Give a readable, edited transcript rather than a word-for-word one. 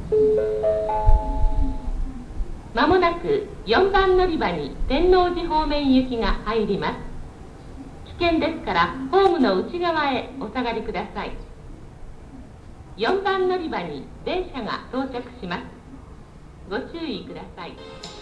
まもなく4番乗り場に天王寺方面行きが入ります。危険ですからホームの内側へお下がりください。4番乗り場に電車が到着します。ご注意ください。